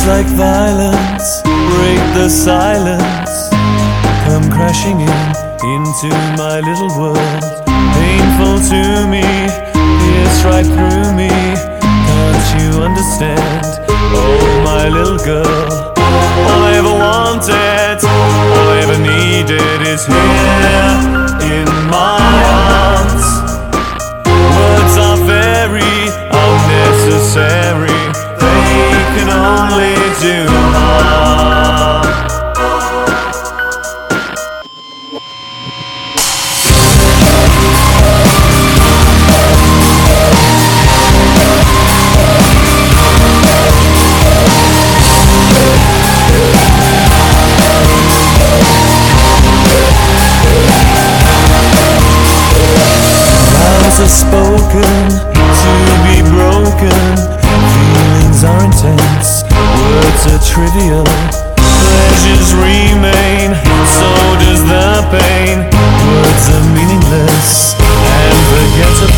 like violence break the silence, come crashing into my little world. Painful to me, pierce right through me. Can't you understand? Oh, my little girl. All I ever wanted, all I ever needed is here in my arms. Words are very unnecessary, they can only do harm. Vows are spoken to be broken, feelings are intense, words are trivial, pleasures remain, so does the pain. Words are meaningless and forgettable.